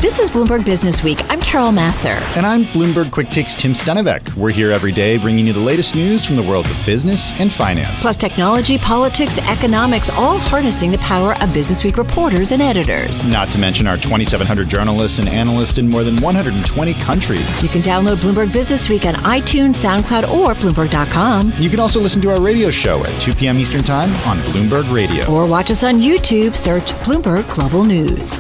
This is Bloomberg Business Week. I'm Carol Masser. And I'm Bloomberg Quick Takes Tim Stenivek. We're here every day bringing you the latest news from the worlds of business and finance. Plus technology, politics, economics, all harnessing the power of Business Week reporters and editors. Not to mention our 2,700 journalists and analysts in more than 120 countries. You can download Bloomberg Business Week on iTunes, SoundCloud, or Bloomberg.com. You can also listen to our radio show at 2 p.m. Eastern Time on Bloomberg Radio. Or watch us on YouTube. Search Bloomberg Global News.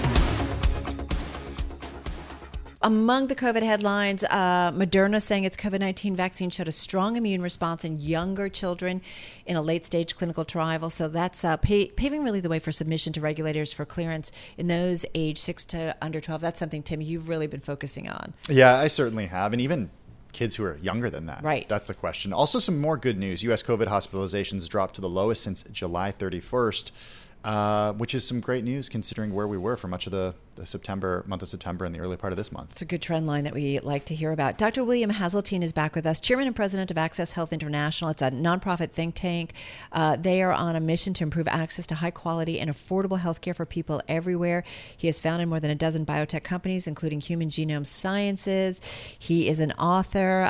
Among the COVID headlines, Moderna saying its COVID-19 vaccine showed a strong immune response in younger children in a late-stage clinical trial. So that's paving really the way for submission to regulators for clearance in those age 6 to under 12. That's something, Tim, you've really been focusing on. Yeah, I certainly have. And even kids who are younger than that. Right. That's the question. Also, some more good news. U.S. COVID hospitalizations dropped to the lowest since July 31st. Which is some great news considering where we were for much of the month of September and the early part of this month. It's a good trend line that we like to hear about. Dr. William Haseltine is back with us, Chairman and President of Access Health International. It's a nonprofit think tank. They are on a mission to improve access to high quality and affordable healthcare for people everywhere. He has founded more than a dozen biotech companies, including Human Genome Sciences. He is an author,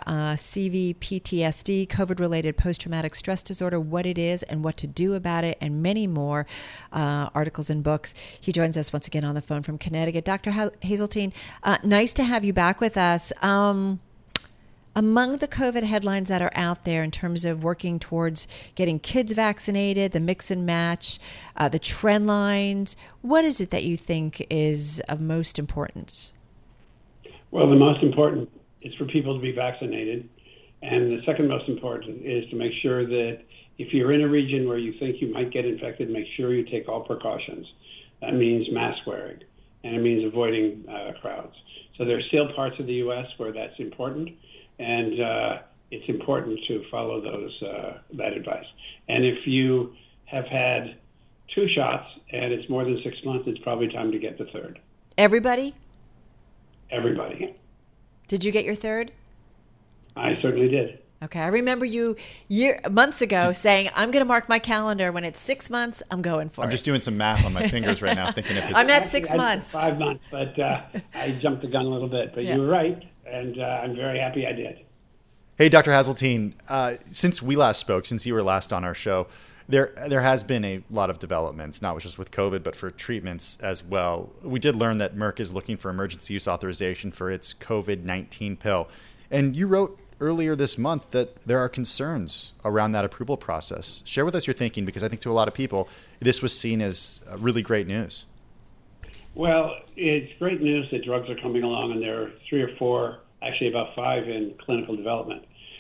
CVPTSD, COVID-related post-traumatic stress disorder, what it is and what to do about it, and many more articles and books. He joins us once again on the phone from Connecticut. Dr. Haseltine, nice to have you back with us. Among the COVID headlines that are out there in terms of working towards getting kids vaccinated, the mix and match, the trend lines, what is it that you think is of most importance? Well, the most important is for people to be vaccinated. And the second most important is to make sure that if you're in a region where you think you might get infected, make sure you take all precautions. That means mask wearing, and it means avoiding crowds. So there are still parts of the U.S. where that's important, and it's important to follow that advice. And if you have had 2 shots and it's more than 6 months, it's probably time to get the third. Everybody? Everybody. Did you get your third? I certainly did. Okay, I remember you months ago saying, I'm going to mark my calendar. When it's 6 months, I'm going for it. I'm just doing some math on my fingers right now, thinking if it's... I'm at 6 months. 5 months, but I jumped the gun a little bit. But yeah. You were right, and I'm very happy I did. Hey, Dr. Haseltine, since we last spoke, since you were last on our show, there has been a lot of developments, not just with COVID, but for treatments as well. We did learn that Merck is looking for emergency use authorization for its COVID-19 pill. And you wrote earlier this month that there are concerns around that approval process. Share with us your thinking, because I think to a lot of people, this was seen as really great news. Well, it's great news that drugs are coming along, and there are 3 or 4, actually about 5 in clinical development.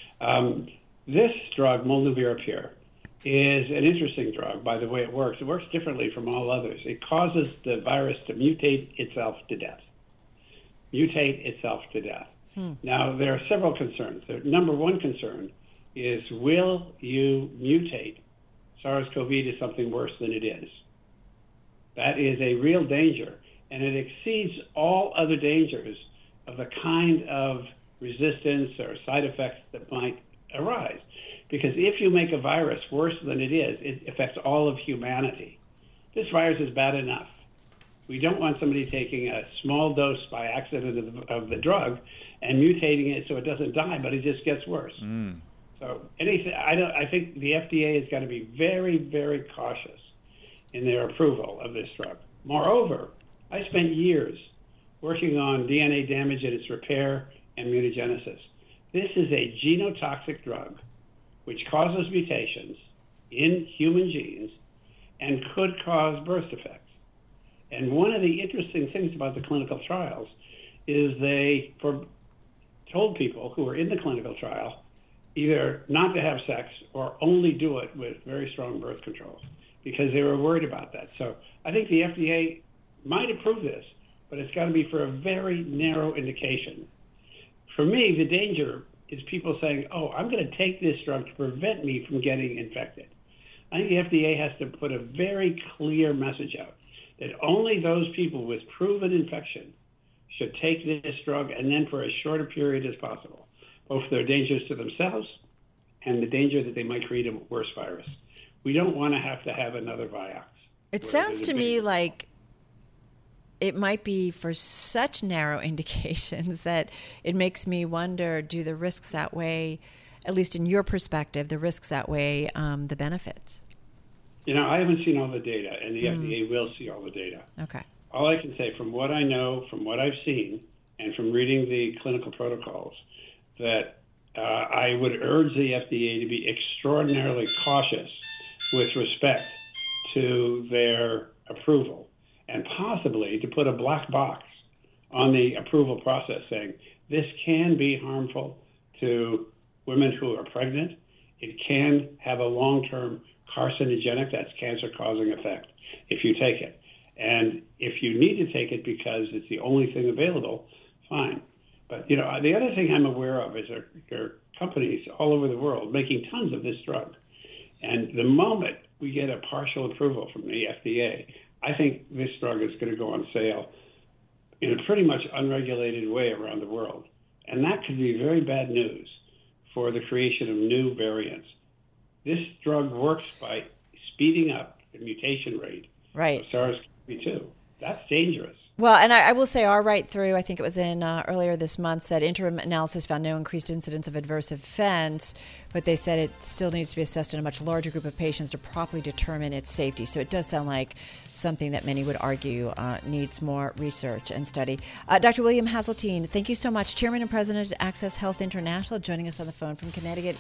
This drug, molnupiravir, is an interesting drug by the way it works. It works differently from all others. It causes the virus to mutate itself to death. Now, there are several concerns. The number one concern is, will you mutate SARS-CoV to something worse than it is? That is a real danger, and it exceeds all other dangers of the kind of resistance or side effects that might arise. Because if you make a virus worse than it is, it affects all of humanity. This virus is bad enough. We don't want somebody taking a small dose by accident of the drug and mutating it so it doesn't die, but it just gets worse. So I think the FDA has got to be very, very cautious in their approval of this drug. Moreover, I spent years working on DNA damage and its repair and mutagenesis. This is a genotoxic drug which causes mutations in human genes and could cause birth defects. And one of the interesting things about the clinical trials is they told people who were in the clinical trial either not to have sex or only do it with very strong birth controls because they were worried about that. So I think the FDA might approve this, but it's got to be for a very narrow indication. For me, the danger is people saying, oh, I'm going to take this drug to prevent me from getting infected. I think the FDA has to put a very clear message out that only those people with proven infection should take this drug, and then for as short a period as possible, both for their dangers to themselves and the danger that they might create a worse virus. We don't want to have another Vioxx. It sounds to me like it might be for such narrow indications that it makes me wonder, do the risks outweigh, at least in your perspective, the risks outweigh the benefits? I haven't seen all the data, and the FDA will see all the data. Okay. All I can say from what I know, from what I've seen, and from reading the clinical protocols, that I would urge the FDA to be extraordinarily cautious with respect to their approval, and possibly to put a black box on the approval process saying this can be harmful to women who are pregnant. It can have a long-term carcinogenic, that's cancer-causing effect, if you take it. And if you need to take it because it's the only thing available, fine. But, the other thing I'm aware of is there are companies all over the world making tons of this drug. And the moment we get a partial approval from the FDA, I think this drug is going to go on sale in a pretty much unregulated way around the world. And that could be very bad news for the creation of new variants. This drug works by speeding up the mutation rate of SARS-CoV-2. That's dangerous. Well, and I will say our right through, I think it was in earlier this month, said interim analysis found no increased incidence of adverse events, but they said it still needs to be assessed in a much larger group of patients to properly determine its safety. So it does sound like something that many would argue needs more research and study. Dr. William Haseltine, thank you so much. Chairman and President at Access Health International, joining us on the phone from Connecticut.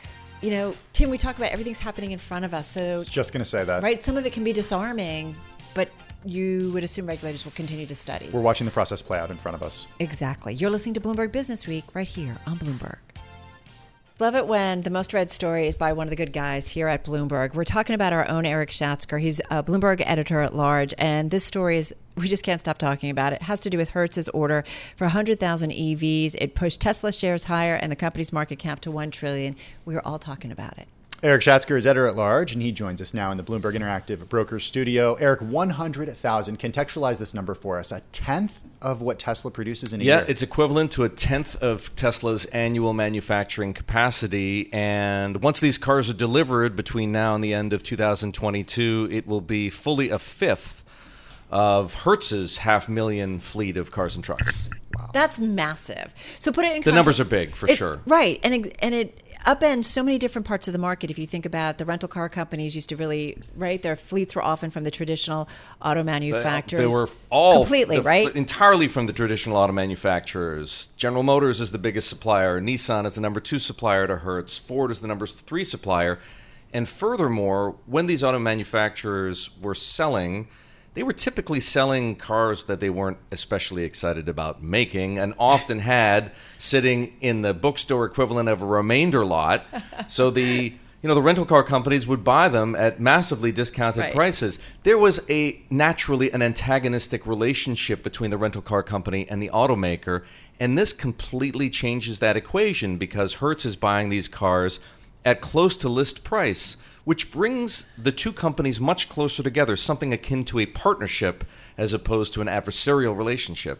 Tim, we talk about everything's happening in front of us. So I was just going to say that. Right? Some of it can be disarming, but you would assume regulators will continue to study. We're watching the process play out in front of us. Exactly. You're listening to Bloomberg Business Week right here on Bloomberg. Love it when the most read story is by one of the good guys here at Bloomberg. We're talking about our own Eric Schatzker. He's a Bloomberg editor at large, and this story is, we just can't stop talking about it. It has to do with Hertz's order for 100,000 EVs. It pushed Tesla shares higher and the company's market cap to $1 trillion. We are all talking about it. Eric Schatzker is editor at large, and he joins us now in the Bloomberg Interactive Brokers studio. Eric, 100,000. Contextualize this number for us. A tenth of what Tesla produces in a year. Yeah, it's equivalent to a tenth of Tesla's annual manufacturing capacity. And once these cars are delivered between now and the end of 2022, it will be fully a fifth of Hertz's 500,000 fleet of cars and trucks. Wow. That's massive. So put it in context. The numbers are big, for sure. Right. And it upends so many different parts of the market. If you think about the rental car companies used to really, right, their fleets were often from the traditional auto manufacturers. They were all completely, right? Entirely from the traditional auto manufacturers. General Motors is the biggest supplier. Nissan is the number 2 supplier to Hertz. Ford is the number 3 supplier. And furthermore, when these auto manufacturers were selling, they were typically selling cars that they weren't especially excited about making and often had sitting in the bookstore equivalent of a remainder lot. So the rental car companies would buy them at massively discounted prices. There was naturally an antagonistic relationship between the rental car company and the automaker, and this completely changes that equation because Hertz is buying these cars at close to list price, which brings the two companies much closer together, something akin to a partnership as opposed to an adversarial relationship.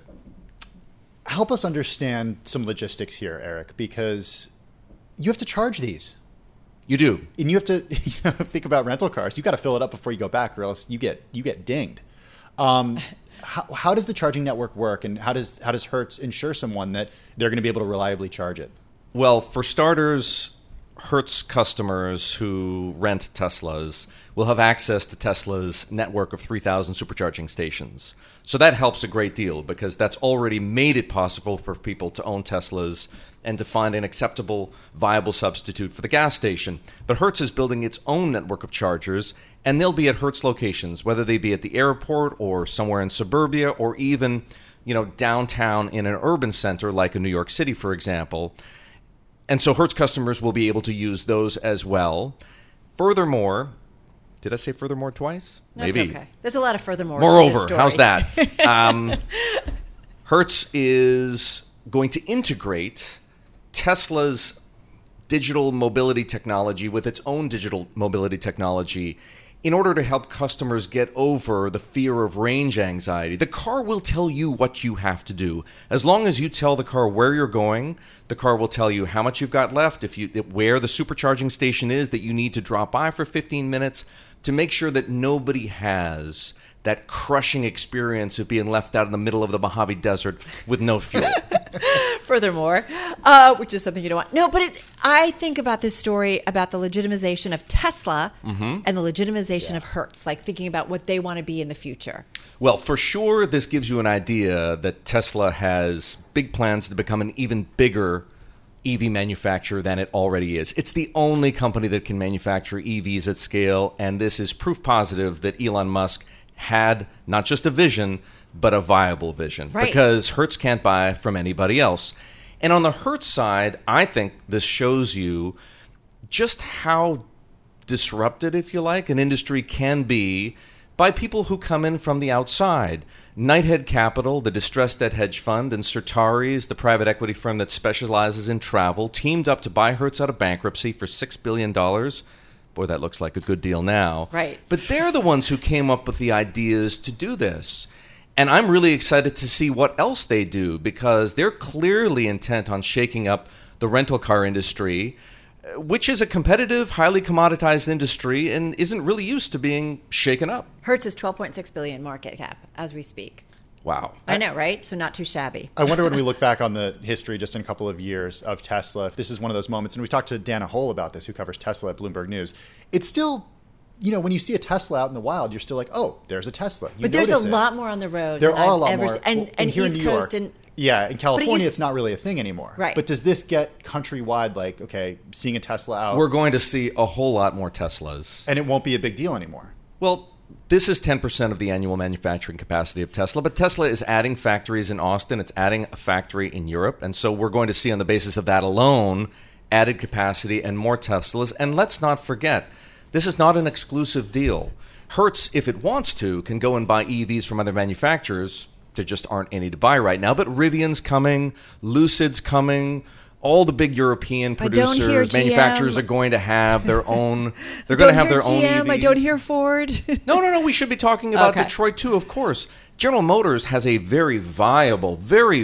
Help us understand some logistics here, Eric, because you have to charge these. You do. And you have to think about rental cars. You've got to fill it up before you go back, or else you get dinged. How does the charging network work, and how does Hertz ensure someone that they're going to be able to reliably charge it? Well, for starters, Hertz customers who rent Teslas will have access to Tesla's network of 3,000 supercharging stations. So that helps a great deal because that's already made it possible for people to own Teslas and to find an acceptable, viable substitute for the gas station. But Hertz is building its own network of chargers, and they'll be at Hertz locations, whether they be at the airport or somewhere in suburbia or even, downtown in an urban center like in New York City, for example. And so Hertz customers will be able to use those as well. Furthermore, did I say furthermore twice? That's Maybe. Okay. There's a lot of furthermore. Moreover, how's that? Hertz is going to integrate Tesla's digital mobility technology with its own digital mobility technology in order to help customers get over the fear of range anxiety. The car will tell you what you have to do. As long as you tell the car where you're going, the car will tell you how much you've got left, where the supercharging station is that you need to drop by for 15 minutes, to make sure that nobody has that crushing experience of being left out in the middle of the Mojave Desert with no fuel. Furthermore, which is something you don't want. No, but I think about this story about the legitimization of Tesla and the legitimization of Hertz, like thinking about what they want to be in the future. Well, for sure, this gives you an idea that Tesla has big plans to become an even bigger EV manufacturer than it already is. It's the only company that can manufacture EVs at scale, and this is proof positive that Elon Musk had not just a vision, but a viable vision. Right. Because Hertz can't buy from anybody else. And on the Hertz side, I think this shows you just how disrupted, if you like, an industry can be by people who come in from the outside. Knighthead Capital, the distressed debt hedge fund, and Certares, the private equity firm that specializes in travel, teamed up to buy Hertz out of bankruptcy for $6 billion. Boy, that looks like a good deal now. Right. But they're the ones who came up with the ideas to do this. And I'm really excited to see what else they do, because they're clearly intent on shaking up the rental car industry, which is a competitive, highly commoditized industry and isn't really used to being shaken up. Hertz is $12.6 billion market cap as we speak. Wow. I know, right? So not too shabby. I wonder when we look back on the history just in a couple of years of Tesla, if this is one of those moments, and we talked to Dana Hole about this, who covers Tesla at Bloomberg News. It's still, when you see a Tesla out in the wild, you're still like, oh, there's a Tesla. But there's a lot more on the road. There are a lot more. And here East in New Coast York. and... Yeah, in California, it's not really a thing anymore. Right. But does this get countrywide, like, okay, seeing a Tesla out? We're going to see a whole lot more Teslas. And it won't be a big deal anymore. Well, this is 10% of the annual manufacturing capacity of Tesla, but Tesla is adding factories in Austin. It's adding a factory in Europe. And so we're going to see on the basis of that alone added capacity and more Teslas. And let's not forget, this is not an exclusive deal. Hertz, if it wants to, can go and buy EVs from other manufacturers. There just aren't any to buy right now. But Rivian's coming, Lucid's coming. All the big European producers, manufacturers are going to have their own. They're going to have their own EVs. I don't hear Ford. No. We should be talking about Detroit too, of course. General Motors has a very viable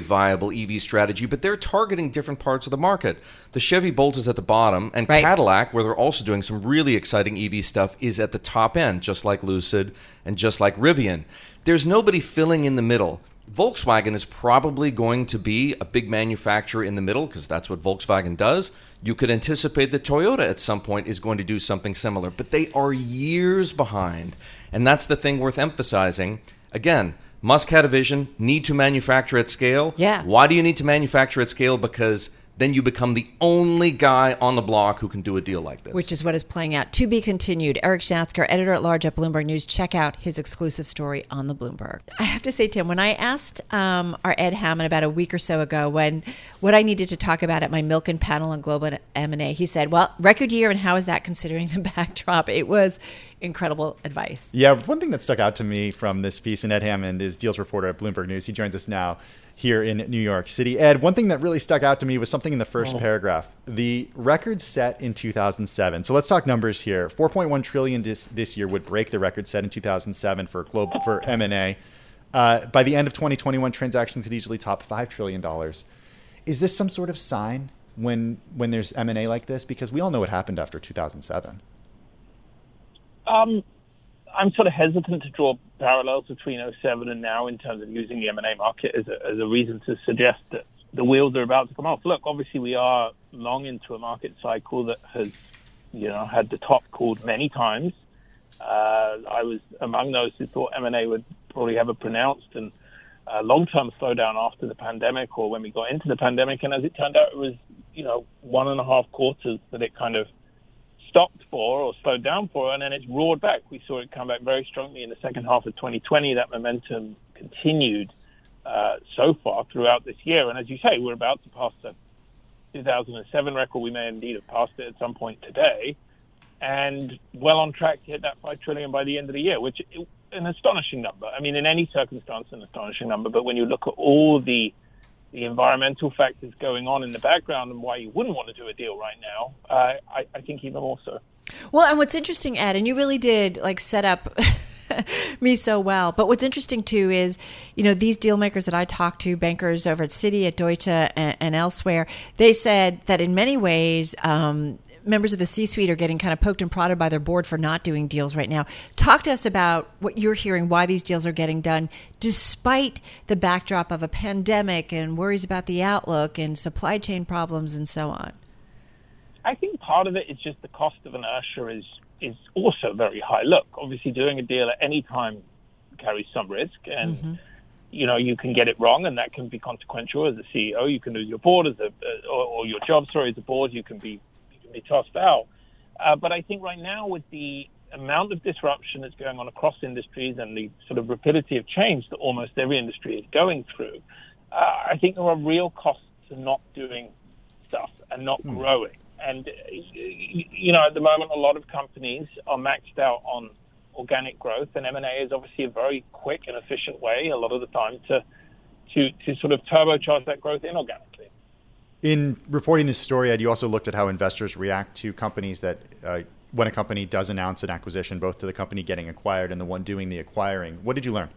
EV strategy, but they're targeting different parts of the market. The Chevy Bolt is at the bottom, and Cadillac, where they're also doing some really exciting EV stuff, is at the top end, just like Lucid and just like Rivian. There's nobody filling in the middle. Volkswagen is probably going to be a big manufacturer in the middle because that's what Volkswagen does. You could anticipate that Toyota at some point is going to do something similar, but they are years behind. And that's the thing worth emphasizing. Again, Musk had a vision, need to manufacture at scale. Yeah. Why do you need to manufacture at scale? Because then you become the only guy on the block who can do a deal like this. Which is what is playing out. To be continued. Eric Schatzker, editor-at-large at Bloomberg News. Check out his exclusive story on the Bloomberg. I have to say, Tim, when I asked our Ed Hammond about a week or so ago what I needed to talk about at my Milken panel on global M&A, he said, well, record year, and how is that considering the backdrop? It was incredible advice. Yeah, one thing that stuck out to me from this piece, and Ed Hammond is deals reporter at Bloomberg News. He joins us now here in New York City. Ed, one thing that really stuck out to me was something in the first paragraph. The record set in 2007. So let's talk numbers here. 4.1 trillion this year would break the record set in 2007 for M&A. By the end of 2021, transactions could easily top $5 trillion. Is this some sort of sign when there's M&A like this? Because we all know what happened after 2007. I'm sort of hesitant to draw parallels between 2007 and now in terms of using the M&A market as a reason to suggest that the wheels are about to come off. Look, obviously we are long into a market cycle that has, had the top called many times. I was among those who thought M&A would probably have a pronounced and long-term slowdown after the pandemic or when we got into the pandemic. And as it turned out, it was, 1.5 quarters that it kind of stopped for or slowed down for, and then it's roared back. We saw it come back very strongly in the second half of 2020. That momentum continued so far throughout this year. And as you say, we're about to pass the 2007 record. We may indeed have passed it at some point today, and well on track to hit that $5 trillion by the end of the year, which is an astonishing number. I mean, in any circumstance, an astonishing number. But when you look at all the the environmental factors going on in the background and why you wouldn't want to do a deal right now, I think even more so. Well, and what's interesting, Ed, and you really did like set up me so well. But what's interesting too is, these deal makers that I talked to, bankers over at Citi, at Deutsche, and elsewhere, they said that in many ways, members of the C-suite are getting kind of poked and prodded by their board for not doing deals right now. Talk to us about what you're hearing, why these deals are getting done, despite the backdrop of a pandemic and worries about the outlook and supply chain problems and so on. I think part of it is just the cost of inertia is also very high. Look, obviously doing a deal at any time carries some risk, and you can get it wrong, and that can be consequential as a CEO. You can lose your board or your job. As a board, you can be tossed out. But I think right now, with the amount of disruption that's going on across industries and the sort of rapidity of change that almost every industry is going through, I think there are real costs to not doing stuff and not growing. And, at the moment, a lot of companies are maxed out on organic growth, and M&A is obviously a very quick and efficient way a lot of the time to sort of turbocharge that growth inorganically. In reporting this story, Ed, you also looked at how investors react to companies that, when a company does announce an acquisition, both to the company getting acquired and the one doing the acquiring. What did you learn?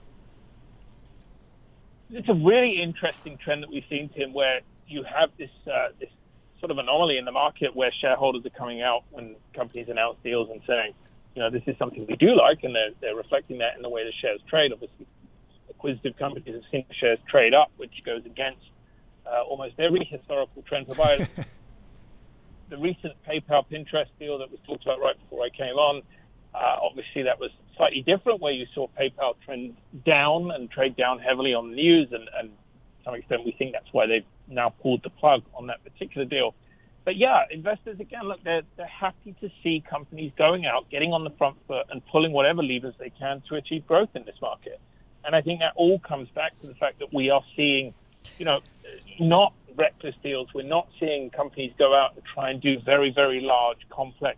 It's a really interesting trend that we've seen, Tim, where you have this sort of anomaly in the market where shareholders are coming out when companies announce deals and saying, this is something we do like, and they're reflecting that in the way the shares trade. Obviously, acquisitive companies have seen the shares trade up, which goes against almost every historical trend provided. The recent PayPal Pinterest deal that was talked about right before I came on, obviously that was slightly different, where you saw PayPal trend down and trade down heavily on the news, and to some extent we think that's why they've now pulled the plug on that particular deal. But yeah, investors, again, look, they're happy to see companies going out, getting on the front foot and pulling whatever levers they can to achieve growth in this market. And I think that all comes back to the fact that we are seeing, not reckless deals. We're not seeing companies go out and try and do very, very large, complex,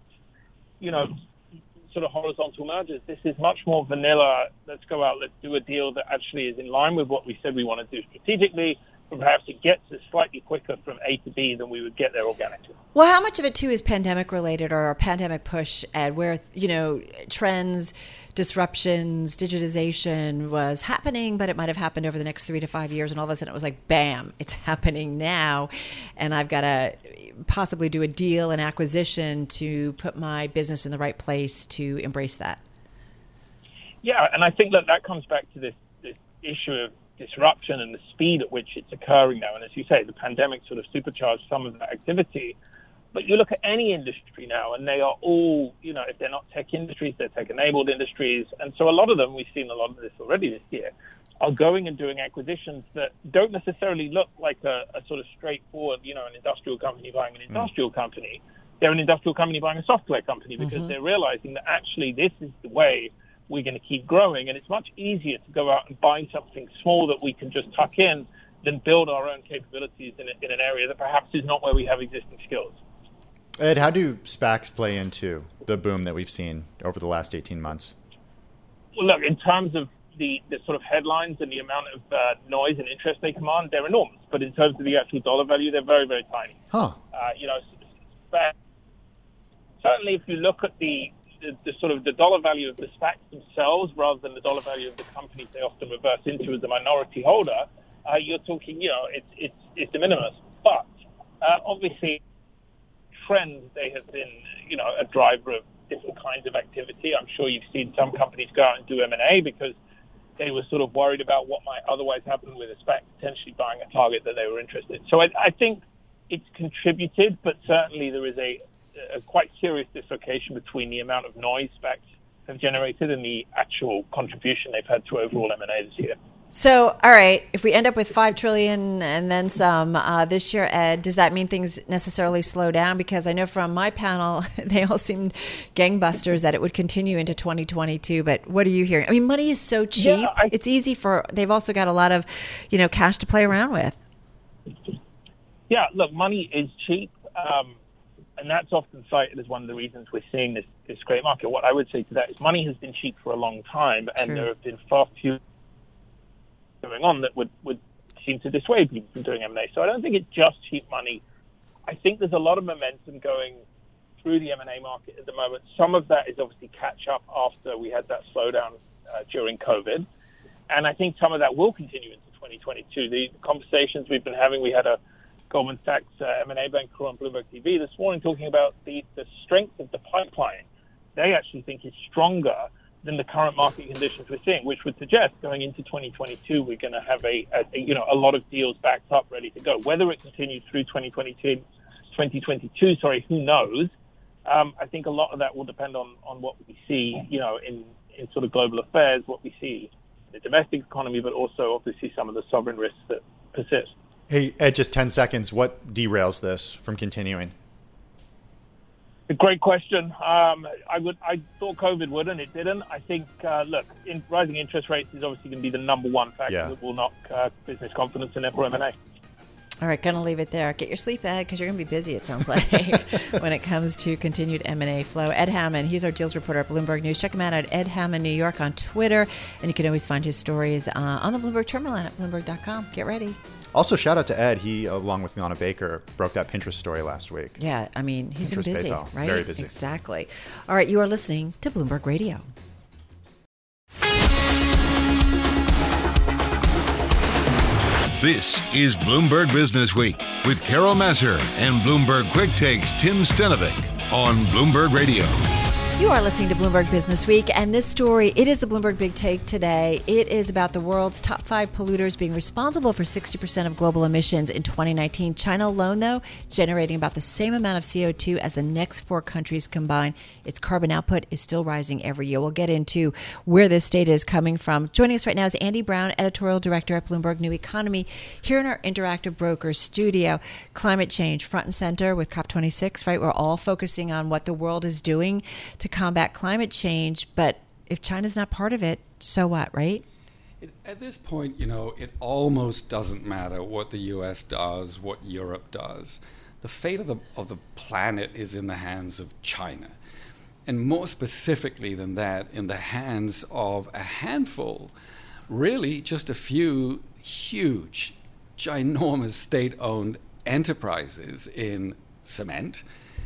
sort of horizontal mergers. This is much more vanilla. Let's go out, let's do a deal that actually is in line with what we said we want to do strategically, but perhaps it gets us slightly quicker from A to B than we would get there organically. Well, how much of it, too, is pandemic related or a pandemic push, Ed, where, trends, disruptions, digitization was happening, but it might have happened over the next 3 to 5 years, and all of a sudden it was like, bam, it's happening now, and I've got to possibly do a deal, an acquisition to put my business in the right place to embrace that. Yeah, and I think that comes back to this issue of disruption and the speed at which it's occurring now. And as you say, the pandemic sort of supercharged some of that activity. But you look at any industry now, and they are all, if they're not tech industries, they're tech-enabled industries. And so a lot of them, we've seen a lot of this already this year, are going and doing acquisitions that don't necessarily look like a sort of straightforward, an industrial company buying an industrial company. They're an industrial company buying a software company because they're realizing that actually this is the way we're going to keep growing, and it's much easier to go out and buy something small that we can just tuck in than build our own capabilities in an area that perhaps is not where we have existing skills. Ed, how do SPACs play into the boom that we've seen over the last 18 months? Well, look, in terms of the sort of headlines and the amount of noise and interest they command, they're enormous. But in terms of the actual dollar value, they're very, very tiny. Certainly if you look at the sort of the dollar value of the SPACs themselves rather than the dollar value of the companies they often reverse into as a minority holder, you're talking, it's de minimis. But obviously, trends, they have been, a driver of different kinds of activity. I'm sure you've seen some companies go out and do M&A because they were sort of worried about what might otherwise happen with a SPAC potentially buying a target that they were interested in. So I think it's contributed, but certainly there is a quite serious dislocation between the amount of noise SPACs have generated and the actual contribution they've had to overall M&A this year. So, all right, if we end up with $5 trillion and then some this year, Ed, does that mean things necessarily slow down? Because I know from my panel, they all seemed gangbusters that it would continue into 2022. But what are you hearing? I mean, money is so cheap. Yeah, it's easy they've also got a lot of, cash to play around with. Yeah, look, money is cheap. And that's often cited as one of the reasons we're seeing this great market. What I would say to that is money has been cheap for a long time, and there have been far fewer going on that would seem to dissuade people from doing M&A. So I don't think it's just cheap money. I think there's a lot of momentum going through the M&A market at the moment. Some of that is obviously catch up after we had that slowdown during COVID. And I think some of that will continue into 2022. The conversations we've been having, we had a Goldman Sachs M&A banker on Bloomberg TV this morning talking about the strength of the pipeline. They actually think is stronger than the current market conditions we're seeing, which would suggest going into 2022, we're going to have a lot of deals backed up, ready to go. Whether it continues through 2022, who knows? I think a lot of that will depend on what we see, in sort of global affairs, what we see in the domestic economy, but also obviously some of the sovereign risks that persist. Hey, Ed, just 10 seconds. What derails this from continuing? A great question. I thought COVID would, and it didn't. I think, rising interest rates is obviously going to be the number one factor that will knock business confidence and therefore M&A. All right, going to leave it there. Get your sleep, Ed, because you're going to be busy, it sounds like, when it comes to continued M&A flow. Ed Hammond, he's our deals reporter at Bloomberg News. Check him out at Ed Hammond New York on Twitter, and you can always find his stories on the Bloomberg terminal and at Bloomberg.com. Get ready. Also, shout out to Ed. He, along with Liana Baker, broke that Pinterest story last week. Yeah, I mean, he's been busy, PayPal. Right? Very busy. Exactly. All right, you are listening to Bloomberg Radio. This is Bloomberg Business Week with Carol Massar and Bloomberg Quick Takes Tim Stenovic on Bloomberg Radio. You are listening to Bloomberg Business Week, and this story, it is the Bloomberg Big Take today. It is about the world's top 5 polluters being responsible for 60% of global emissions in 2019. China alone, though, generating about the same amount of CO2 as the next 4 countries combined. Its carbon output is still rising every year. We'll get into where this data is coming from. Joining us right now is Andy Brown, editorial director at Bloomberg New Economy, here in our Interactive Brokers studio. Climate change front and center with COP26, right? We're all focusing on what the world is doing to combat climate change, but if China's not part of it, so what, right? At this point, it almost doesn't matter what the U.S. does, what Europe does. The fate of the planet is in the hands of China. And more specifically than that, in the hands of a handful, really just a few huge, ginormous state-owned enterprises in cement,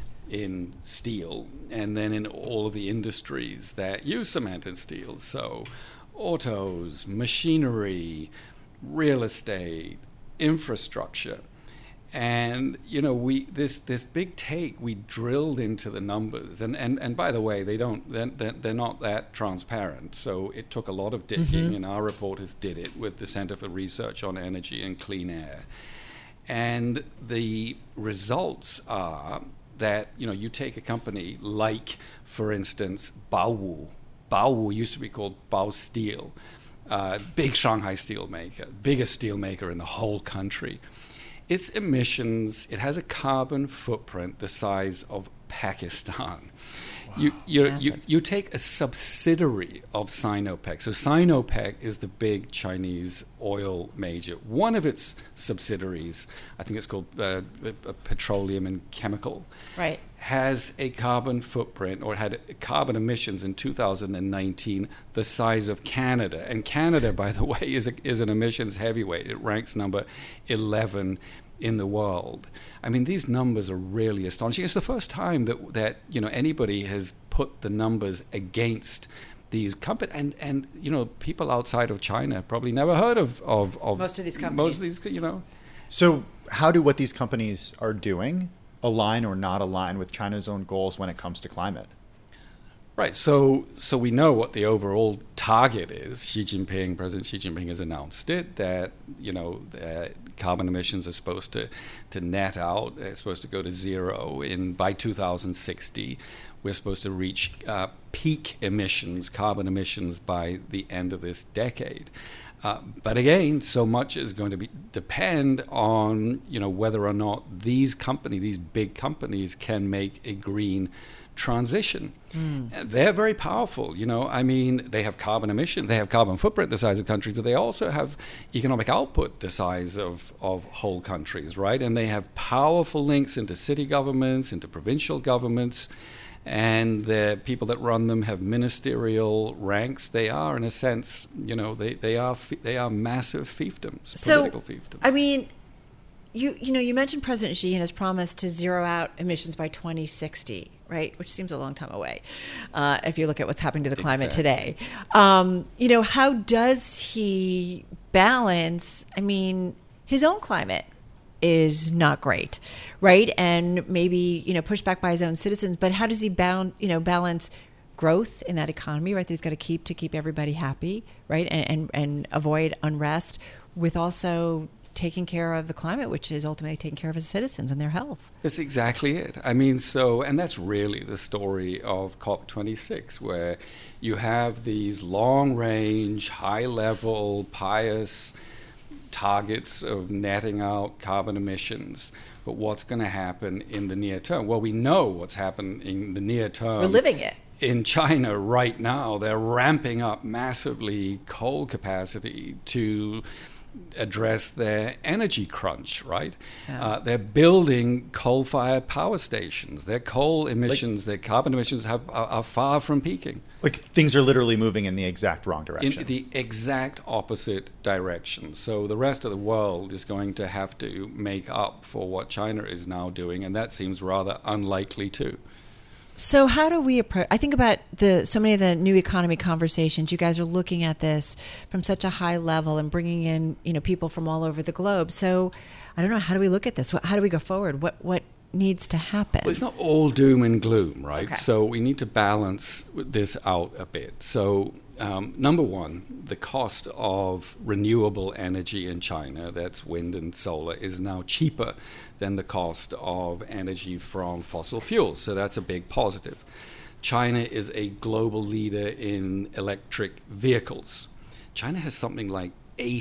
in steel, and then in all of the industries that use cement and steel. So autos, machinery, real estate, infrastructure. And, this big take, we drilled into the numbers. And by the way, they're not that transparent. So it took a lot of digging, and our reporters did it with the Center for Research on Energy and Clean Air. And the results are that, you take a company like, for instance, Baowu. Baowu used to be called Bao Steel, big Shanghai steel maker, biggest steel maker in the whole country. Its emissions, it has a carbon footprint the size of Pakistan. Wow, you take a subsidiary of Sinopec. So Sinopec is the big Chinese oil major. One of its subsidiaries, I think it's called Petroleum and Chemical, right, has a carbon footprint, or had carbon emissions in 2019 the size of Canada. And Canada, by the way, is an emissions heavyweight. It ranks number 11 in the world. I mean, these numbers are really astonishing. It's the first time that anybody has put the numbers against these companies, and people outside of China probably never heard of most of these companies. So how do what these companies are doing align or not align with China's own goals when it comes to climate? Right. So we know what the overall target is. President Xi Jinping has announced it, that carbon emissions are supposed to net out. It's supposed to go to zero by 2060. We're supposed to reach peak emissions, carbon emissions, by the end of this decade. But again, so much is going to depend on whether or not these big companies, can make a green transition. They're very powerful. They have carbon emission, they have carbon footprint the size of countries, but they also have economic output the size of whole countries, right? And they have powerful links into city governments, into provincial governments. and the people that run them have ministerial ranks. They are, in a sense, they are massive fiefdoms, political fiefdoms. I mean, you mentioned President Xi and his promise to zero out emissions by 2060, right? Which seems a long time away, if you look at what's happening to the climate today. How does he balance? I mean, his own climate is not great, right? And maybe, pushed back by his own citizens, but how does he balance growth in that economy, right? That he's got to keep everybody happy, right? And avoid unrest with also taking care of the climate, which is ultimately taking care of his citizens and their health. That's exactly it. I mean, and that's really the story of COP26, where you have these long-range, high-level, pious targets of netting out carbon emissions. But what's going to happen in the near term? Well, we know what's happened in the near term. We're living it. In China right now, they're ramping up massively coal capacity to address their energy crunch, right? Yeah. They're building coal-fired power stations. Their coal emissions, their carbon emissions are far from peaking. Like, things are literally moving in the exact wrong direction. In the exact opposite direction. So the rest of the world is going to have to make up for what China is now doing, and that seems rather unlikely too. So how do we approach? I think about so many of the new economy conversations. You guys are looking at this from such a high level and bringing in, people from all over the globe. So I don't know. How do we look at this? How do we go forward? What needs to happen? Well, it's not all doom and gloom, right? Okay. So we need to balance this out a bit. So number one, the cost of renewable energy in China, that's wind and solar, is now cheaper than the cost of energy from fossil fuels. So that's a big positive. China is a global leader in electric vehicles. China has something like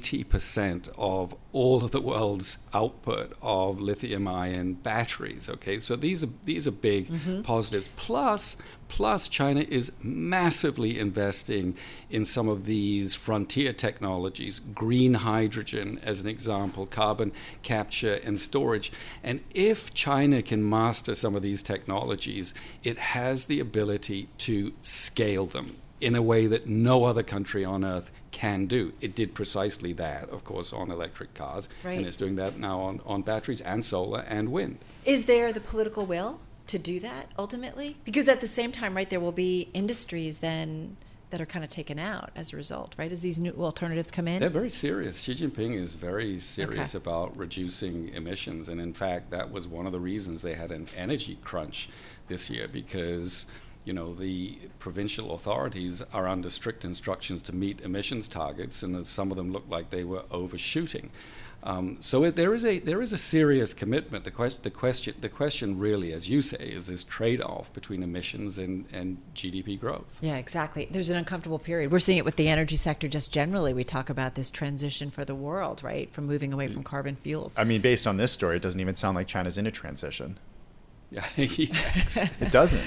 80% of all of the world's output of lithium-ion batteries. Okay, so these are big positives. Plus, China is massively investing in some of these frontier technologies, green hydrogen as an example, carbon capture and storage. And if China can master some of these technologies, it has the ability to scale them in a way that no other country on earth can do. It did precisely that, of course, on electric cars, right. And it's doing that now on batteries and solar and wind. Is there the political will to do that ultimately? Because at the same time, right, there will be industries then that are kind of taken out as a result, right, as these new alternatives come in? They're very serious. Xi Jinping is very serious about reducing emissions, and in fact, that was one of the reasons they had an energy crunch this year, because the provincial authorities are under strict instructions to meet emissions targets, and some of them looked like they were overshooting. So there is a serious commitment. The question really, as you say, is this trade-off between emissions and GDP growth. Yeah, exactly. There's an uncomfortable period. We're seeing it with the energy sector just generally. We talk about this transition for the world, right, from moving away from carbon fuels. I mean, based on this story, it doesn't even sound like China's in a transition. Yeah, yes. It doesn't.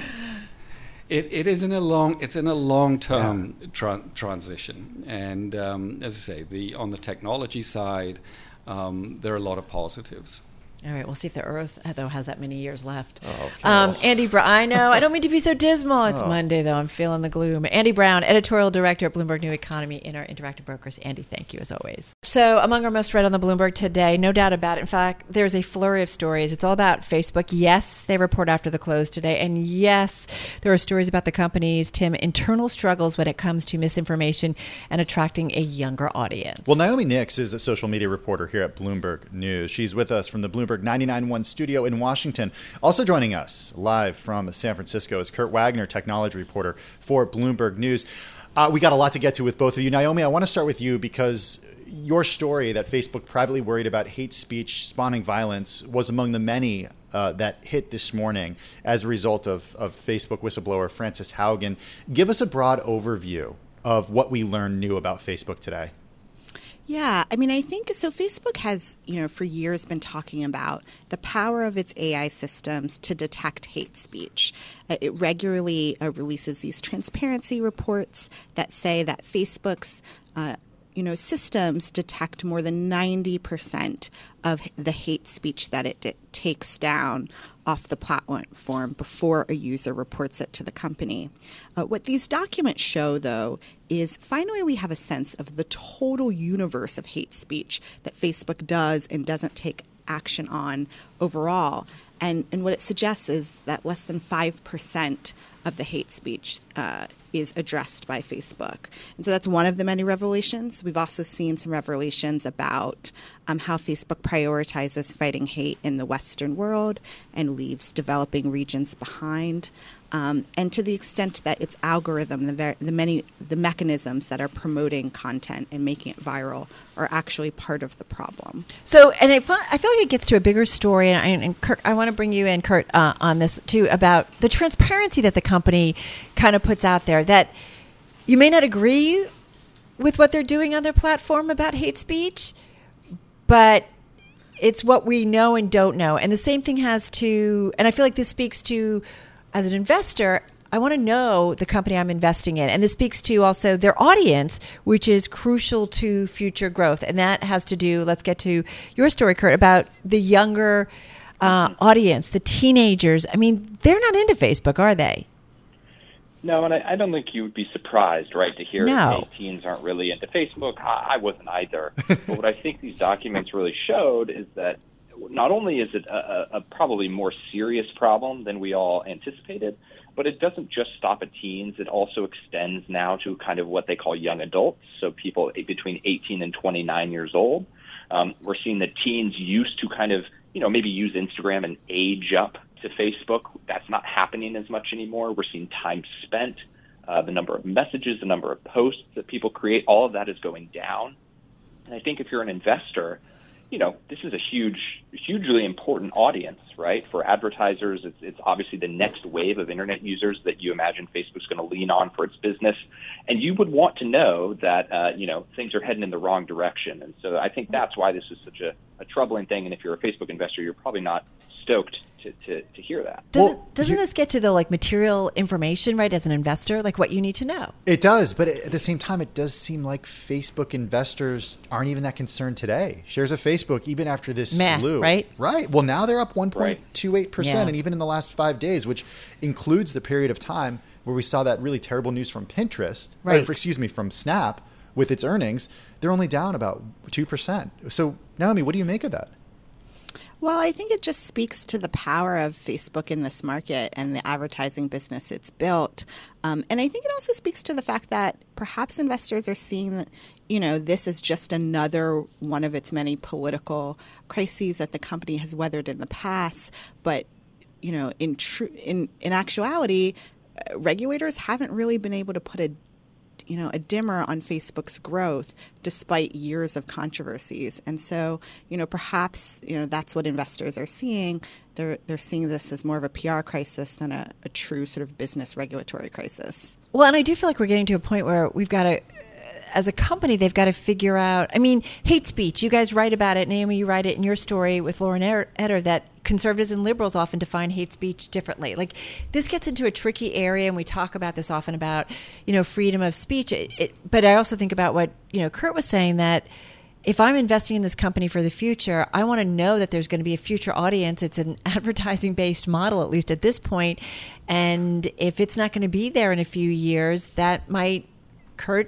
It is in a long-term transition, and as I say, on the technology side, there are a lot of positives. All right, we'll see if the Earth, though, has that many years left. Oh, Andy Brown, I know. I don't mean to be so dismal. It's Monday, though. I'm feeling the gloom. Andy Brown, editorial director at Bloomberg New Economy in our Interactive Brokers. Andy, thank you, as always. So among our most read on the Bloomberg today, no doubt about it. In fact, there's a flurry of stories. It's all about Facebook. Yes, they report after the close today. And yes, there are stories about the company's, Tim, internal struggles when it comes to misinformation and attracting a younger audience. Well, Naomi Nix is a social media reporter here at Bloomberg News. She's with us from the Bloomberg 99.1 studio in Washington. Also joining us live from San Francisco is Kurt Wagner, technology reporter for Bloomberg News. We got a lot to get to with both of you. Naomi, I want to start with you because your story that Facebook privately worried about hate speech spawning violence was among the many that hit this morning as a result of Facebook whistleblower Frances Haugen. Give us a broad overview of what we learned new about Facebook today. Yeah, I mean, I think so. Facebook has, for years been talking about the power of its AI systems to detect hate speech. It regularly releases these transparency reports that say that Facebook's systems detect more than 90% of the hate speech that it takes down off the platform before a user reports it to the company. What these documents show, though, is finally we have a sense of the total universe of hate speech that Facebook does and doesn't take action on overall. And what it suggests is that less than 5% of the hate speech is addressed by Facebook. And so that's one of the many revelations. We've also seen some revelations about how Facebook prioritizes fighting hate in the Western world and leaves developing regions behind. And to the extent that its algorithm, the mechanisms that are promoting content and making it viral are actually part of the problem. So, and I feel like it gets to a bigger story, and Kurt, I want to bring you in, Kurt, on this too, about the transparency that the company kind of puts out there, that you may not agree with what they're doing on their platform about hate speech, but it's what we know and don't know. And the same thing has to, and I feel like this speaks to, as an investor, I want to know the company I'm investing in. And this speaks to also their audience, which is crucial to future growth. And that has to do, let's get to your story, Kurt, about the younger audience, the teenagers. I mean, they're not into Facebook, are they? No, and I don't think you would be surprised, right, to hear that teens aren't really into Facebook. I wasn't either. But what I think these documents really showed is that not only is it a probably more serious problem than we all anticipated, but it doesn't just stop at teens. It also extends now to kind of what they call young adults, so people between 18 and 29 years old. We're seeing that teens used to kind of, maybe use Instagram and age up to Facebook. That's not happening as much anymore. We're seeing time spent, the number of messages, the number of posts that people create, all of that is going down. And I think if you're an investor, this is a hugely important audience, right? For advertisers, it's obviously the next wave of internet users that you imagine Facebook's going to lean on for its business. And you would want to know that, things are heading in the wrong direction. And so I think that's why this is such a troubling thing. And if you're a Facebook investor, you're probably not stoked to hear that. Doesn't this get to the material information, right, as an investor, like what you need to know? It does, but at the same time, it does seem like Facebook investors aren't even that concerned today. Shares of Facebook, even after this slew, right? Right. Well, now they're up 1.28%, and even in the last 5 days, which includes the period of time where we saw that really terrible news from Pinterest, from Snap with its earnings, they're only down about 2%. So, Naomi, what do you make of that? Well, I think it just speaks to the power of Facebook in this market and the advertising business it's built. And I think it also speaks to the fact that perhaps investors are seeing that, this is just another one of its many political crises that the company has weathered in the past. But, in actuality, regulators haven't really been able to put a dimmer on Facebook's growth despite years of controversies. And so, perhaps, that's what investors are seeing. They're seeing this as more of a PR crisis than a true sort of business regulatory crisis. Well, and I do feel like we're getting to a point where we've got to, as a company, they've got to figure out, hate speech, you guys write about it. Naomi, you write it in your story with Lauren Eder that conservatives and liberals often define hate speech differently. Like, this gets into a tricky area, and we talk about this often about, freedom of speech. But I also think about what, Kurt was saying, that if I'm investing in this company for the future, I want to know that there's going to be a future audience. It's an advertising-based model, at least at this point. And if it's not going to be there in a few years, that might, Kurt,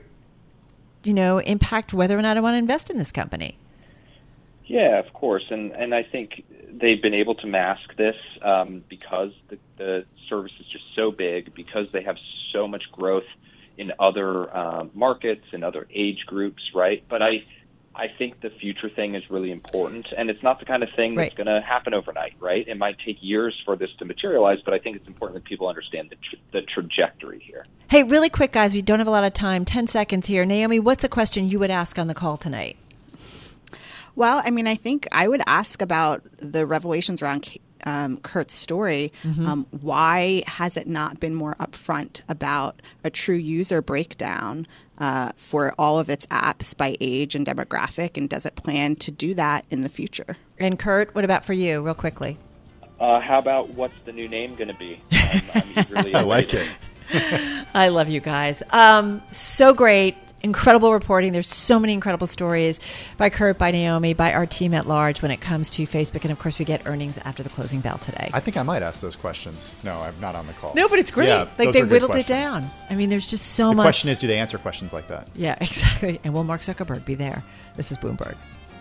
impact whether or not I want to invest in this company. Yeah, of course. And I think they've been able to mask this because the service is just so big, because they have so much growth in other markets and other age groups, right? But I think the future thing is really important, and it's not the kind of thing that's going to happen overnight, right? It might take years for this to materialize, but I think it's important that people understand the trajectory here. Hey, really quick, guys, we don't have a lot of time. 10 seconds here. Naomi, what's a question you would ask on the call tonight? Well, I think I would ask about the revelations around Kurt's story. Why has it not been more upfront about a true user breakdown for all of its apps by age and demographic? And does it plan to do that in the future? And Kurt, what about for you, real quickly? How about what's the new name going to be? I'm eagerly I like it. I love you guys. So great. incredible reporting. There's so many incredible stories by Kurt, by Naomi, by our team at large when it comes to Facebook. And, of course, we get earnings after the closing bell today. I think I might ask those questions. No, I'm not on the call. No, but it's great. Yeah, like, they whittled it down. I mean, there's just so much. The question is, do they answer questions like that? Yeah, exactly. And will Mark Zuckerberg be there? This is Bloomberg.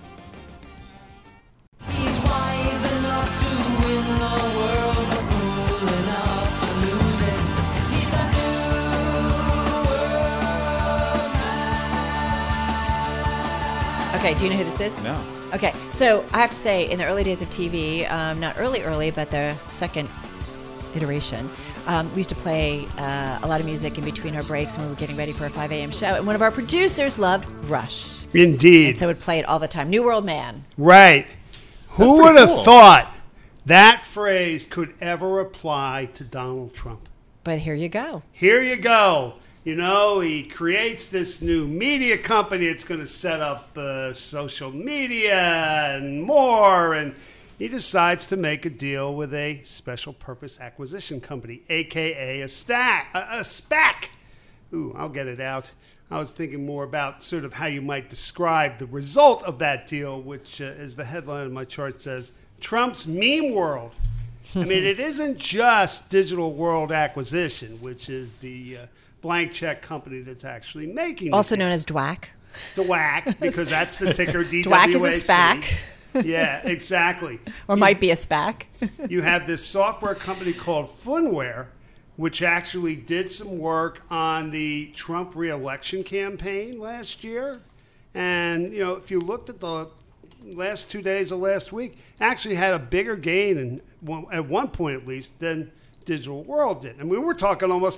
He's wise enough to win the world, but fool enough to lose it. He's a new world man. Okay, do you know who this is? No. Okay, so I have to say, in the early days of TV, not early, but the second iteration, we used to play a lot of music in between our breaks when we were getting ready for a 5 a.m. show, and one of our producers loved Rush. Indeed. And so would play it all the time. New World Man. Right. Who would have thought that phrase could ever apply to Donald Trump? But here you go. Here you go. You know, he creates this new media company. It's going to set up social media and more. And he decides to make a deal with a special purpose acquisition company, a.k.a. a SPAC. Ooh, I'll get it out. I was thinking more about sort of how you might describe the result of that deal, which, as the headline of my chart says, Trump's meme world. I mean, it isn't just Digital World Acquisition, which is the blank check company that's actually making it. Also known as DWAC. DWAC, because that's the ticker, DWAC. DWAC is a SPAC. Yeah, exactly. Or might be a SPAC. You have this software company called Phunware, which actually did some work on the Trump re-election campaign last year. And, you know, if you looked at the last 2 days of last week, actually had a bigger gain, at one point at least, than Digital World did. I mean, we're talking almost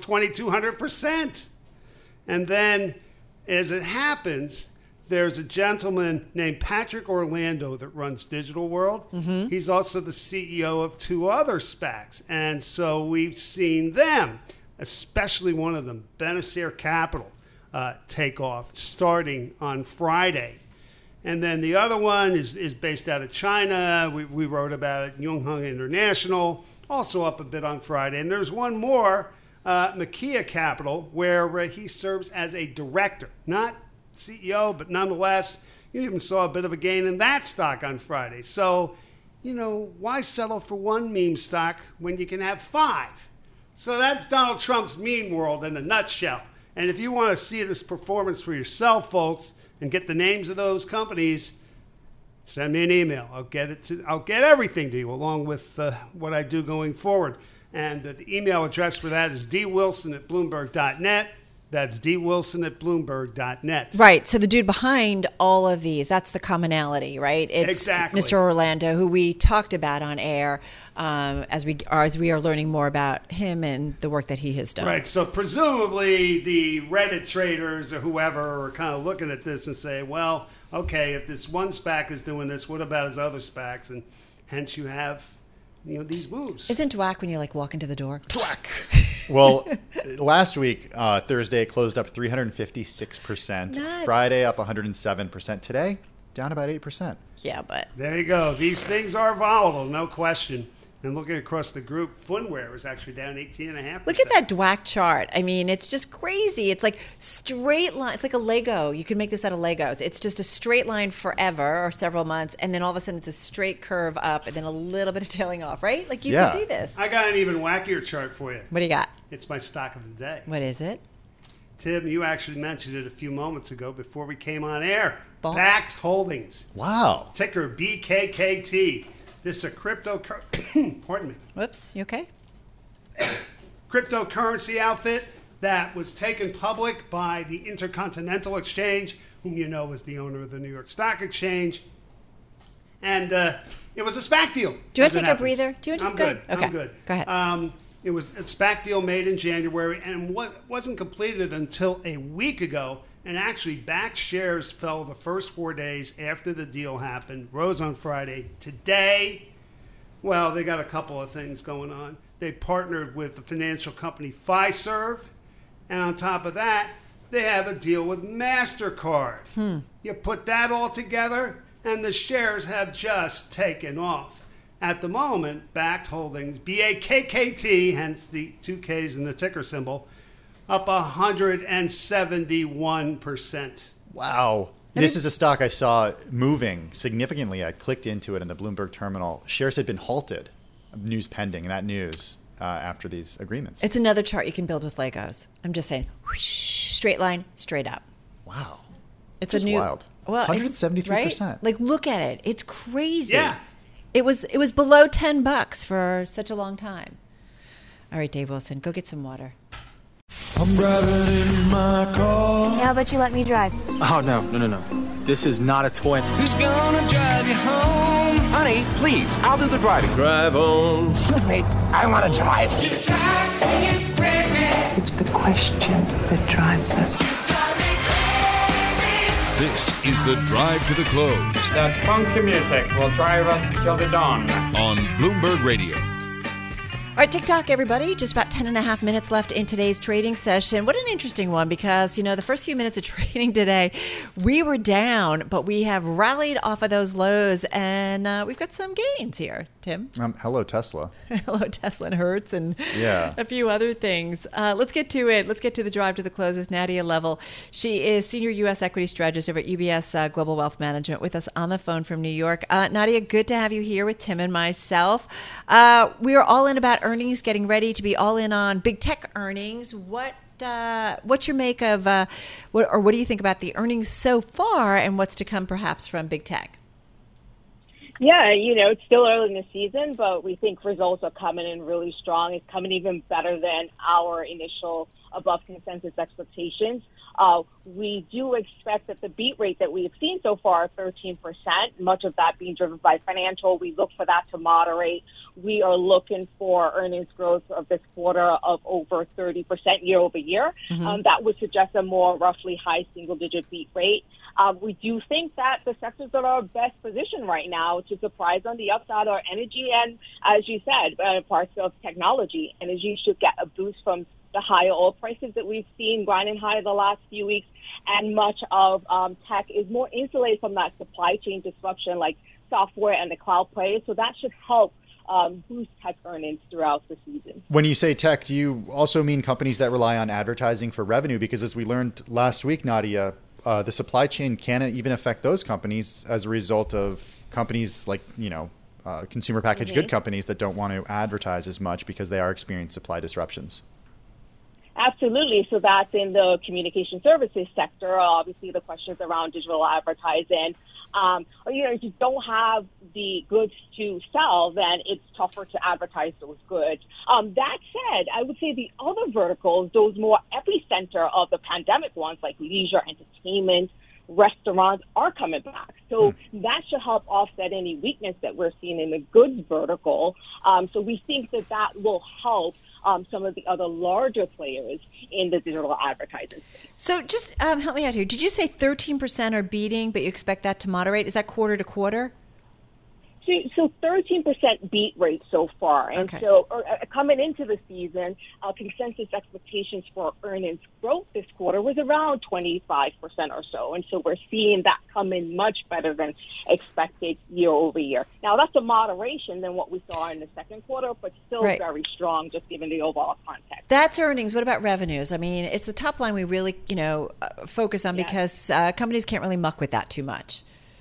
2,200%. And then, as it happens, there's a gentleman named Patrick Orlando that runs Digital World. Mm-hmm. He's also the CEO of two other SPACs. And so we've seen them, especially one of them, Benacer Capital, take off starting on Friday. And then the other one is based out of China. We wrote about it, Yonghang International, also up a bit on Friday. And there's one more, Makia Capital, where he serves as a director, not CEO, but nonetheless, you even saw a bit of a gain in that stock on Friday. So, you know, why settle for one meme stock when you can have five? So that's Donald Trump's meme world in a nutshell. And if you want to see this performance for yourself, folks, and get the names of those companies, send me an email. I'll get everything to you along with what I do going forward. And the email address for that is dwilson@bloomberg.net. That's dwilson@bloomberg.net. Right. So the dude behind all of these, that's the commonality, right? It's exactly Mr. Orlando, who we talked about on air as we are learning more about him and the work that he has done. Right. So presumably the Reddit traders or whoever are kind of looking at this and say, well, okay, if this one SPAC is doing this, what about his other SPACs? And hence you have, you know, these moves. Isn't DWAC when you like walk into the door? DWAC. Well, last week, Thursday, it closed up 356%. Nuts. Friday, up 107%. Today, down about 8%. Yeah, but There you go. These things are volatile, no question. And looking across the group, Phunware is actually down 18.5%. look at that DWAC chart. I mean, it's just crazy. It's like straight line. It's like a Lego. You can make this out of Legos. It's just a straight line forever or several months, and then all of a sudden it's a straight curve up, and then a little bit of tailing off, right? Like you Yeah. can do this. I got an even wackier chart for you. What do you got? It's my stock of the day. What is it? Tim, you actually mentioned it a few moments ago before we came on air. Ball. Bakkt Holdings. Wow. Ticker BKKT. This is a pardon me. Whoops. You okay? Cryptocurrency outfit that was taken public by the Intercontinental Exchange, whom you know is the owner of the New York Stock Exchange. And it was a SPAC deal. Do you want as to it take a happens. breather? Do you want to I'm just good. Okay. I'm good. Go ahead. It was a SPAC deal made in January and wasn't completed until a week ago. And actually, Bakkt shares fell the first 4 days after the deal happened, rose on Friday. Today, well, they got a couple of things going on. They partnered with the financial company Fiserv. And on top of that, they have a deal with MasterCard. You put that all together, and the shares have just taken off. At the moment, Bakkt Holdings, BAKKT, hence the two Ks in the ticker symbol, up 171%. Wow. This is a stock I saw moving significantly. I clicked into it in the Bloomberg terminal. Shares had been halted, news pending, that news after these agreements. It's another chart you can build with Legos. I'm just saying, whoosh, straight line, straight up. Wow. It's just a new wild. Well, 173%. Right? Like, look at it. It's crazy. Yeah. It was below $10 for such a long time. All right, Dave Wilson, go get some water. I'm driving in my car. Yeah, how about you let me drive? Oh, no. This is not a toy. Who's gonna drive you home? Honey, please, I'll do the driving. Drive on. Excuse me, I want to drive. It's the question that drives us. This is the Drive to the Close That funky music will drive us till the dawn. on Bloomberg Radio. All right, TikTok, everybody. Just about 10 and a half minutes left in today's trading session. What an interesting one because, the first few minutes of trading today, we were down, but we have rallied off of those lows, and we've got some gains here, Tim. Hello, Tesla. Hello, Tesla and Hertz and Yeah. a few other things. Let's get to it. Let's get to the drive to the close with Nadia Level. She is Senior U.S. Equity Strategist over at UBS Global Wealth Management with us on the phone from New York. Nadia, good to have you here with Tim and myself. We are all in about earnings, getting ready to be all in on big tech earnings. What's your make of what do you think about the earnings so far and what's to come perhaps from big tech? Yeah, it's still early in the season, but we think results are coming in really strong. It's coming even better than our initial above consensus expectations. We do expect that the beat rate that we have seen so far, 13%, much of that being driven by financial, we look for that to moderate. We are looking for earnings growth of this quarter of over 30% year over year. That would suggest a more roughly high single-digit beat rate. We do think that the sectors that are best positioned right now to surprise on the upside are energy and, as you said, parts of technology. Energy should get a boost from the higher oil prices that we've seen grinding high the last few weeks, and much of tech is more insulated from that supply chain disruption like software and the cloud players. So that should help boost tech earnings throughout the season. When you say tech, do you also mean companies that rely on advertising for revenue? Because as we learned last week, Nadia, the supply chain can even affect those companies as a result of companies like, consumer packaged good companies that don't want to advertise as much because they are experiencing supply disruptions. Absolutely. So that's in the communication services sector. Obviously, the questions around digital advertising. If you don't have the goods to sell, then it's tougher to advertise those goods. That said, I would say the other verticals, those more epicenter of the pandemic ones like leisure, entertainment, restaurants are coming back. So that should help offset any weakness that we're seeing in the goods vertical. So we think that will help some of the other larger players in the digital advertising space. So just help me out here. Did you say 13% are beating, but you expect that to moderate? Is that quarter to quarter? So 13% beat rate so far. And so coming into the season, consensus expectations for earnings growth this quarter was around 25% or so. And so we're seeing that come in much better than expected year over year. Now, that's a moderation than what we saw in the second quarter, but still very strong just given the overall context. That's earnings. What about revenues? I mean, it's the top line we really, focus on because companies can't really muck with that too much.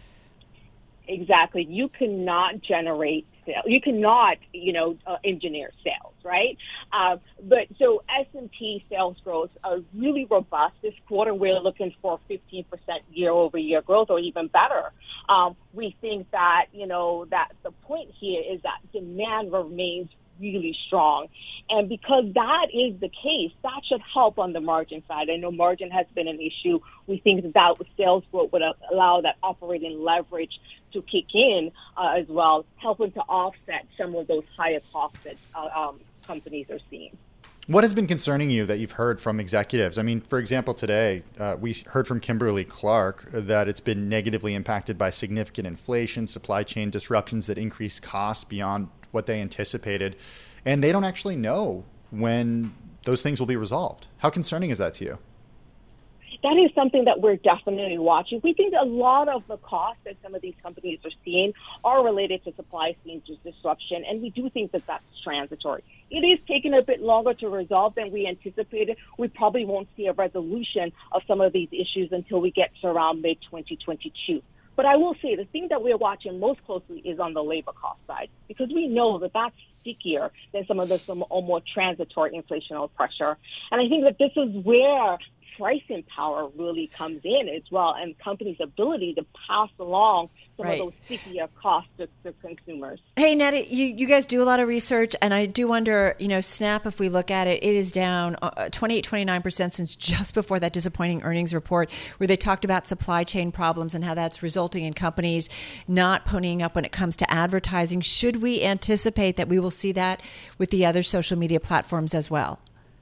Exactly. You cannot generate sales. You cannot, engineer sales, right? But so S&P sales growth are really robust. This quarter, we're looking for 15% year over year growth or even better. We think that, that the point here is that demand remains really strong. And because that is the case, that should help on the margin side. I know margin has been an issue. We think that sales growth would allow that operating leverage to kick in as well, helping to offset some of those higher costs that companies are seeing. What has been concerning you that you've heard from executives? I mean, for example, today we heard from Kimberly-Clark that it's been negatively impacted by significant inflation, supply chain disruptions that increase costs beyond what they anticipated, and they don't actually know when those things will be resolved. How concerning is that to you? that is something that we're definitely watching. We think a lot of the costs that some of these companies are seeing are related to supply chain disruption, and we do think that that's transitory. It is taking a bit longer to resolve than we anticipated. We probably won't see a resolution of some of these issues until we get to around mid-2022. But I will say the thing that we're watching most closely is on the labor cost side, because we know that that's stickier than some of the more transitory inflationary pressure. And I think that this is where pricing power really comes in as well, and companies' ability to pass along some of those stickier costs to consumers. Hey, Nadia, you guys do a lot of research, and I do wonder, Snap, if we look at it, it is down 29% since just before that disappointing earnings report where they talked about supply chain problems and how that's resulting in companies not ponying up when it comes to advertising. Should we anticipate that we will see that with the other social media platforms as well?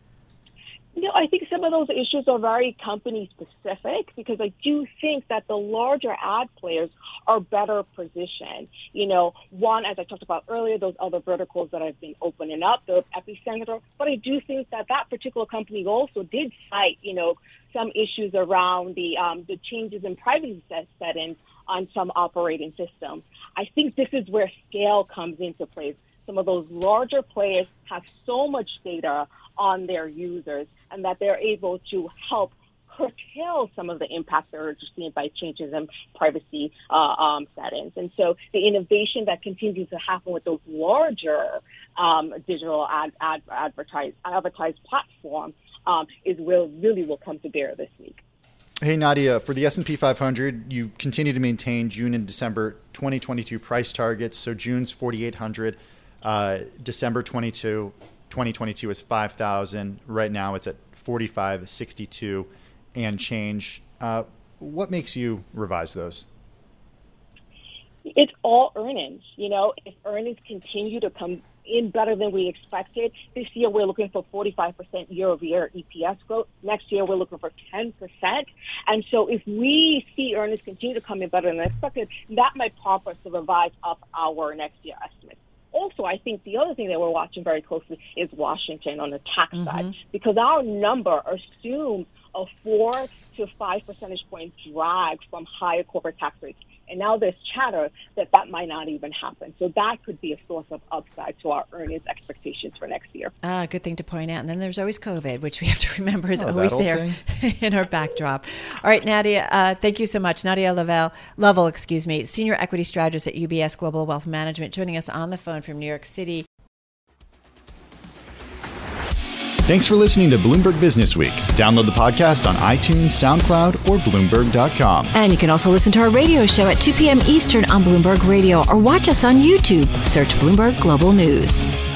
I think some of those issues are very company specific, because I do think that the larger ad players are better positioned. One, as I talked about earlier, those other verticals that have been opening up, the epicenter. But I do think that particular company also did cite, some issues around the changes in privacy settings on some operating systems. I think this is where scale comes into play. Some of those larger players have so much data on their users, and that they're able to help curtail some of the impact they're seeing by changes in privacy settings. And so the innovation that continues to happen with those larger digital advertised platforms is where really will come to bear this week. Hey, Nadia, for the S&P 500, you continue to maintain June and December 2022 price targets. So June's 4,800, December 2022 is 5,000. Right now it's at 45.62 and change. What makes you revise those? It's all earnings. If earnings continue to come in better than we expected, this year we're looking for 45% year-over-year EPS growth. Next year we're looking for 10%. And so if we see earnings continue to come in better than expected, that might prompt us to revise up our next year estimates. Also, I think the other thing that we're watching very closely is Washington on the tax side, because our number assumes a 4 to 5 percentage point drag from higher corporate tax rates. And now there's chatter that might not even happen. So that could be a source of upside to our earnings expectations for next year. Good thing to point out. And then there's always COVID, which we have to remember is always there in our backdrop. All right, Nadia, thank you so much. Nadia Lovell, Senior Equity Strategist at UBS Global Wealth Management, joining us on the phone from New York City. Thanks for listening to Bloomberg Business Week. Download the podcast on iTunes, SoundCloud, or Bloomberg.com. And you can also listen to our radio show at 2 p.m. Eastern on Bloomberg Radio, or watch us on YouTube. Search Bloomberg Global News.